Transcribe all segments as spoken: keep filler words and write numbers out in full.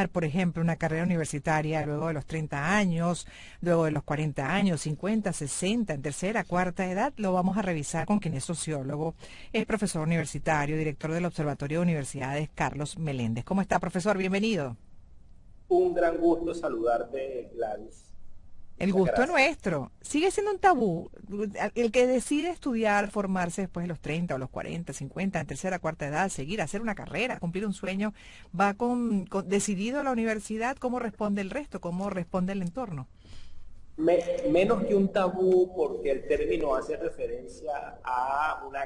por ejemplo, una carrera universitaria luego de los treinta años, luego de los cuarenta años, cincuenta, sesenta, en tercera, cuarta edad? Lo vamos a revisar con quien es sociólogo, es profesor universitario, director del Observatorio de Universidades, Carlos Meléndez. ¿Cómo está, profesor? Bienvenido. Un gran gusto saludarte, Gladys. El Muchas gusto gracias. nuestro. Sigue siendo un tabú. El que decide estudiar, formarse después de los treinta o los cuarenta, cincuenta, en tercera, cuarta edad, seguir, hacer una carrera, cumplir un sueño, va con, con decidido a la universidad. ¿Cómo responde el resto? ¿Cómo responde el entorno? Me- menos que un tabú, porque el término hace referencia a una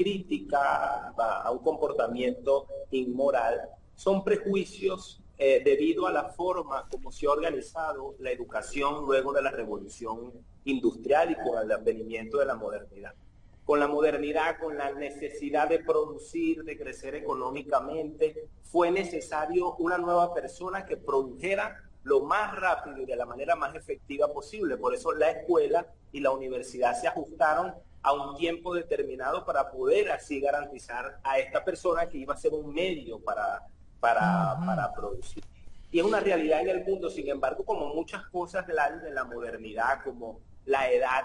crítica, a, a un comportamiento inmoral. Son prejuicios eh, debido a la forma como se ha organizado la educación luego de la revolución industrial y con el advenimiento de la modernidad. Con la modernidad, con la necesidad de producir, de crecer económicamente, fue necesario una nueva persona que produjera lo más rápido y de la manera más efectiva posible. Por eso la escuela y la universidad se ajustaron a un tiempo determinado para poder así garantizar a esta persona que iba a ser un medio para, para, Ujú. para producir. Y es una realidad en el mundo. Sin embargo, como muchas cosas de la, de la modernidad, como la edad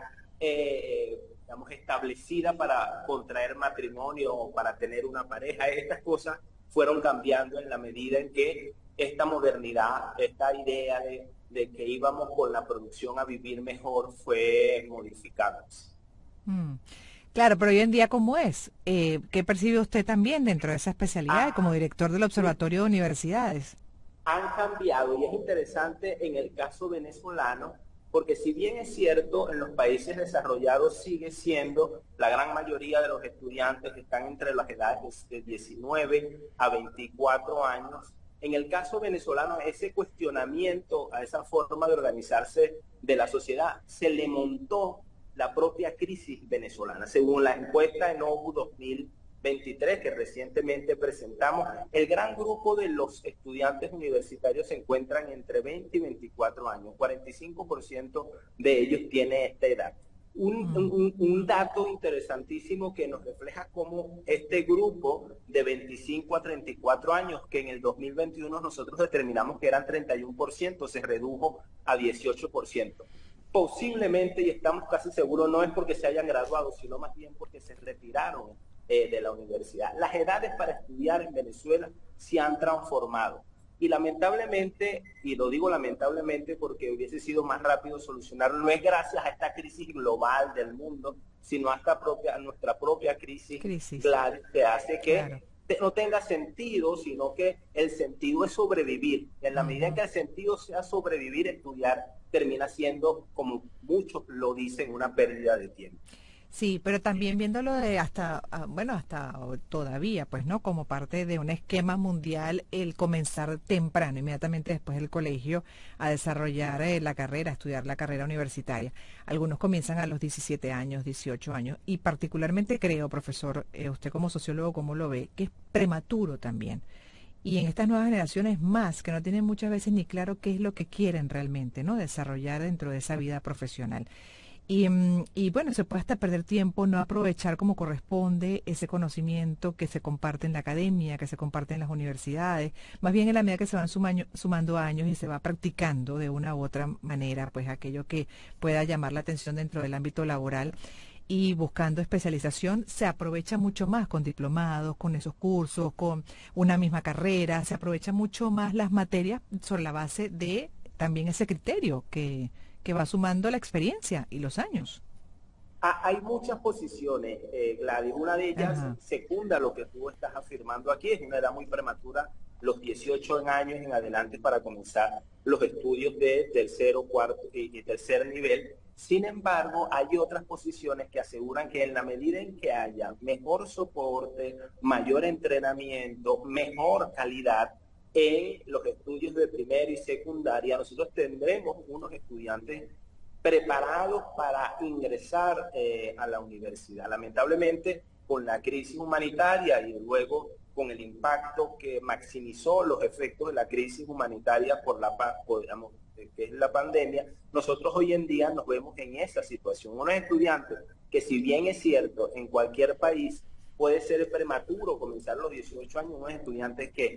eh, digamos, establecida para contraer matrimonio o para tener una pareja, estas cosas fueron cambiando en la medida en que esta modernidad, esta idea de, de que íbamos con la producción a vivir mejor fue modificándose. Mm. Claro, pero hoy en día, ¿cómo es? Eh, ¿qué percibe usted también dentro de esa especialidad como Ah, director del Observatorio de Universidades? han cambiado y es interesante en el caso venezolano, porque si bien es cierto, en los países desarrollados sigue siendo la gran mayoría de los estudiantes que están entre las edades de diecinueve a veinticuatro años, en el caso venezolano ese cuestionamiento a esa forma de organizarse de la sociedad se le montó la propia crisis venezolana. Según la encuesta en O B U dos mil veintitrés que recientemente presentamos, el gran grupo de los estudiantes universitarios se encuentran entre veinte y veinticuatro años. cuarenta y cinco por ciento de ellos tiene esta edad. Un, Mm. un, un, dato interesantísimo que nos refleja cómo este grupo de veinticinco a treinta y cuatro años, que en el dos mil veintiuno nosotros determinamos que eran treinta y uno por ciento, se redujo a dieciocho por ciento. Posiblemente, y estamos casi seguros, no es porque se hayan graduado, sino más bien porque se retiraron eh, de la universidad. Las edades para estudiar en Venezuela se han transformado. Y lamentablemente, y lo digo lamentablemente porque hubiese sido más rápido solucionarlo, no es gracias a esta crisis global del mundo, sino a, esta propia, a nuestra propia crisis Crisis, global que hace claro. que no tenga sentido, sino que el sentido es sobrevivir. En la medida en Ujú. que el sentido sea sobrevivir, estudiar termina siendo, como muchos lo dicen, una pérdida de tiempo. Sí, pero también viéndolo de hasta, ah, bueno, hasta o- todavía, pues, ¿no? Como parte de un esquema mundial, el comenzar temprano, inmediatamente después del colegio, a desarrollar eh, la carrera, a estudiar la carrera universitaria. Algunos comienzan a los diecisiete años, dieciocho años, y particularmente creo, profesor, eh, usted como sociólogo, ¿cómo lo ve? Que es prematuro también. Y en estas nuevas generaciones más, que no tienen muchas veces ni claro qué es lo que quieren realmente, ¿no? Desarrollar dentro de esa vida profesional. Y, mm, y bueno, se puede hasta perder tiempo, no aprovechar como corresponde ese conocimiento que se comparte en la academia, que se comparte en las universidades. Más bien en la medida que se van sumaño- sumando años y se va practicando de una u otra manera, pues aquello que pueda llamar la atención dentro del ámbito laboral y buscando especialización, se aprovecha mucho más con diplomados, con esos cursos, con una misma carrera, se aprovecha mucho más las materias sobre la base de también ese criterio que, que va sumando la experiencia y los años. Ah, hay muchas posiciones, eh, Gladys. Una de ellas Ajá. secunda lo que tú estás afirmando aquí. Es una edad muy prematura, los dieciocho años en adelante para comenzar los estudios de tercero, cuarto y, y tercer nivel. Sin embargo, hay otras posiciones que aseguran que en la medida en que haya mejor soporte, mayor entrenamiento, mejor calidad en los estudios de primera y secundaria, nosotros tendremos unos estudiantes preparados para ingresar eh, a la universidad. Lamentablemente, con la crisis humanitaria y luego con el impacto que maximizó los efectos de la crisis humanitaria por la por, digamos, que es la pandemia, nosotros hoy en día nos vemos en esa situación. Unos estudiantes que, si bien es cierto, en cualquier país puede ser prematuro comenzar a los dieciocho años, unos estudiantes que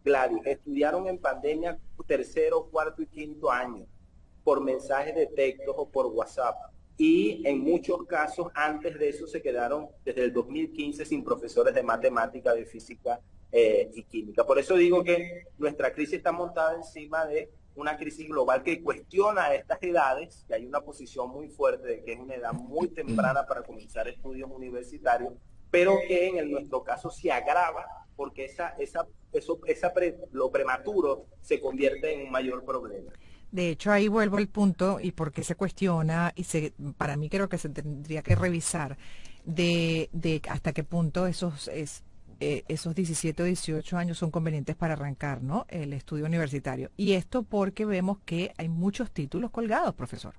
Gladys, estudiaron en pandemia tercero, cuarto y quinto año por mensajes de texto o por WhatsApp. Y en muchos casos antes de eso se quedaron desde el dos mil quince sin profesores de matemática, de física eh, y química. Por eso digo que nuestra crisis está montada encima de una crisis global que cuestiona a estas edades, que hay una posición muy fuerte de que es una edad muy temprana para comenzar estudios universitarios, pero que en el, nuestro caso se agrava porque esa, esa, eso, esa pre, lo prematuro se convierte en un mayor problema. De hecho, ahí vuelvo al punto y por qué se cuestiona, y se, para mí creo que se tendría que revisar de, de hasta qué punto esos, es, eh, esos diecisiete o dieciocho años son convenientes para arrancar, ¿no?, el estudio universitario. Y esto porque vemos que hay muchos títulos colgados, profesor.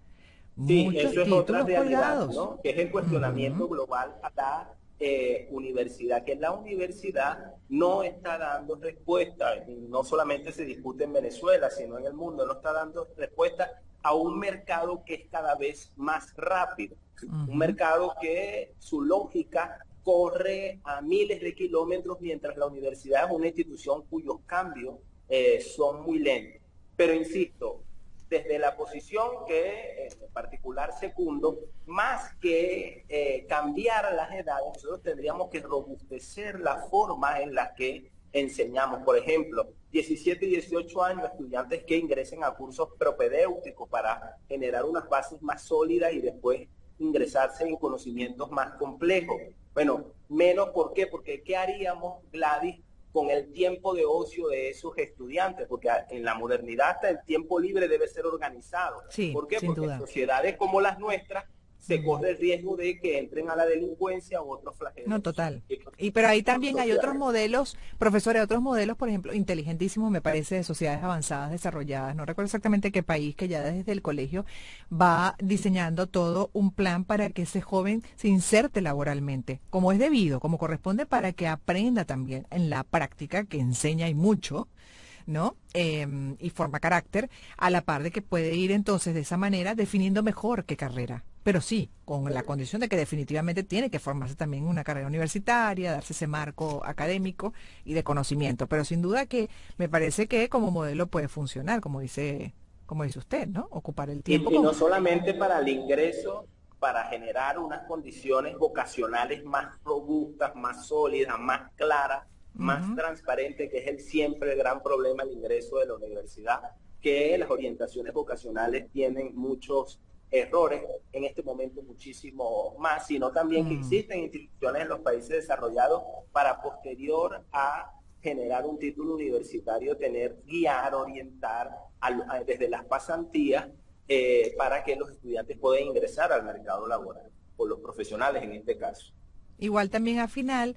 Sí, Muchos eso es otra títulos realidad, colgados. ¿no? Que es el cuestionamiento Uh-huh. global a la eh, universidad, que la universidad no está dando respuesta, y no solamente se discute en Venezuela, sino en el mundo, no está dando respuesta a un mercado que es cada vez más rápido, un Uh-huh. mercado que su lógica corre a miles de kilómetros, mientras la universidad es una institución cuyos cambios eh, son muy lentos. Pero insisto, desde la posición que en particular secundo, más que eh, cambiar las edades, nosotros tendríamos que robustecer la forma en la que enseñamos. Por ejemplo, diecisiete y dieciocho años, estudiantes que ingresen a cursos propedéuticos para generar unas bases más sólidas y después ingresarse en conocimientos más complejos. Bueno, menos, ¿por qué? Porque ¿qué haríamos, Gladys, con el tiempo de ocio de esos estudiantes? Porque en la modernidad hasta el tiempo libre debe ser organizado. Sí, ¿Por qué? sin Porque en duda. sociedades como las nuestras se Uh-huh. corre el riesgo de que entren a la delincuencia u otros No, flagelos total. Y pero ahí también hay otros sociales. modelos, profesores, otros modelos, por ejemplo, inteligentísimos, me parece, de sociedades avanzadas, desarrolladas. No recuerdo exactamente qué país, que ya desde el colegio va diseñando todo un plan para que ese joven se inserte laboralmente, como es debido, como corresponde, para que aprenda también en la práctica, que enseña y mucho, ¿no? Eh, y forma carácter, a la par de que puede ir entonces de esa manera definiendo mejor qué carrera. Pero sí, con la condición de que definitivamente tiene que formarse también una carrera universitaria, darse ese marco académico y de conocimiento. Pero sin duda que me parece que como modelo puede funcionar, como dice, como dice usted, ¿no? Ocupar el tiempo Y, y con... no solamente para el ingreso, para generar unas condiciones vocacionales más robustas, más sólidas, más claras, más Ujú. transparentes, que es el siempre el gran problema del ingreso de la universidad, que las orientaciones vocacionales tienen muchos errores, en este momento muchísimo más, sino también que Mm. existen instituciones en los países desarrollados para posterior a generar un título universitario, tener, guiar, orientar a, a, desde las pasantías eh, para que los estudiantes puedan ingresar al mercado laboral, o los profesionales en este caso. Igual también al final,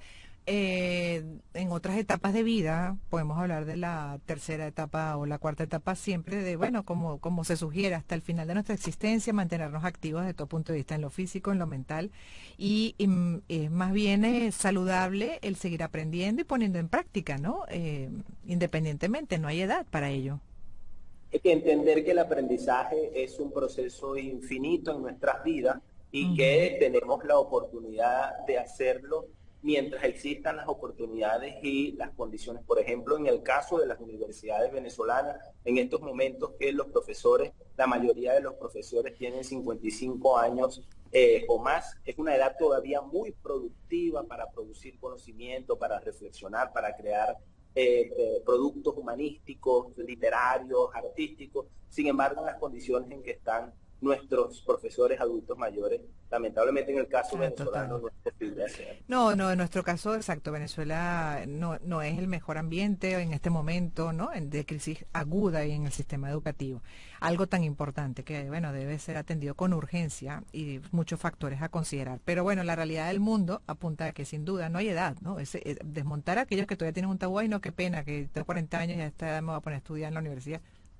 eh, en otras etapas de vida, podemos hablar de la tercera etapa o la cuarta etapa, siempre de, bueno, como, como se sugiere, hasta el final de nuestra existencia, mantenernos activos desde todo punto de vista, en lo físico, en lo mental, y, y mm, es más bien eh, saludable el seguir aprendiendo y poniendo en práctica, ¿no? Eh, independientemente, no hay edad para ello. Hay que entender que el aprendizaje es un proceso infinito en nuestras vidas y Ujú. que tenemos la oportunidad de hacerlo mientras existan las oportunidades y las condiciones. Por ejemplo, en el caso de las universidades venezolanas, en estos momentos que los profesores, la mayoría de los profesores tienen cincuenta y cinco años eh, o más, es una edad todavía muy productiva para producir conocimiento, para reflexionar, para crear eh, eh, productos humanísticos, literarios, artísticos. Sin embargo, en las condiciones en que están nuestros profesores adultos mayores, lamentablemente en el caso Ah, venezolano total. no es posible hacer. No, no, en nuestro caso, exacto, Venezuela no, no es el mejor ambiente en este momento, ¿no? En- De crisis aguda y en el sistema educativo. Algo tan importante que, bueno, debe ser atendido con urgencia y muchos factores a considerar. Pero bueno, la realidad del mundo apunta a que sin duda no hay edad, ¿no? Ese- eh, desmontar a aquellos que todavía tienen un tabú, y no, qué pena, que tengo cuarenta años y ya está, me voy a poner a estudiar en la universidad.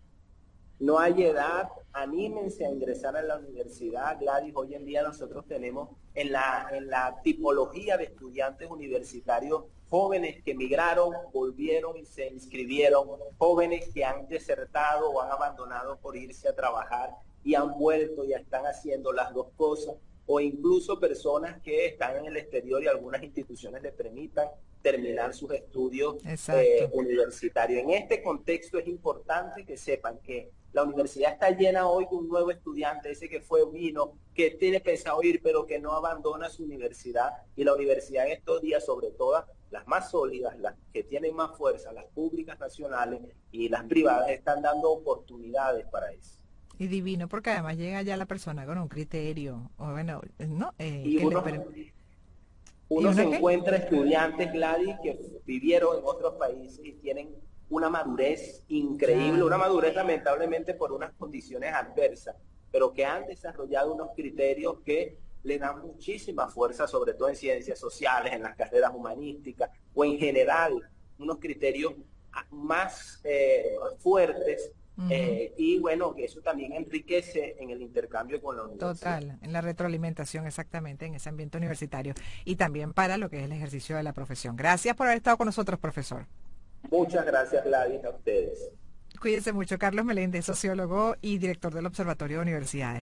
No hay edad, anímense a ingresar a la universidad, Gladys. Hoy en día nosotros tenemos en la, en la tipología de estudiantes universitarios jóvenes que emigraron, volvieron y se inscribieron, jóvenes que han desertado o han abandonado por irse a trabajar y han vuelto y están haciendo las dos cosas. o incluso personas que están en el exterior y algunas instituciones les permitan terminar sus estudios eh, universitarios. En este contexto es importante que sepan que la universidad está llena hoy de un nuevo estudiante, ese que fue, vino, que tiene pensado ir, pero que no abandona su universidad. Y la universidad en estos días, sobre todo las más sólidas, las que tienen más fuerza, las públicas nacionales y las privadas, están dando oportunidades para eso. Y divino, porque además llega ya la persona con un criterio, o bueno, ¿no? Eh, y que uno, le uno ¿Y se qué? encuentra estudiantes, Gladys, que vivieron en otros países y tienen una madurez increíble, Claro. una madurez lamentablemente por unas condiciones adversas, pero que han desarrollado unos criterios que le dan muchísima fuerza, sobre todo en ciencias sociales, en las carreras humanísticas o en general, unos criterios más eh, fuertes. Uh-huh. Eh, y bueno, que eso también enriquece en el intercambio con la universidad. Total, en la retroalimentación exactamente, en ese ambiente universitario y también para lo que es el ejercicio de la profesión. Gracias por haber estado con nosotros, profesor. Muchas gracias, Gladys, a ustedes. Cuídense mucho. Carlos Meléndez, sociólogo y director del Observatorio de Universidades.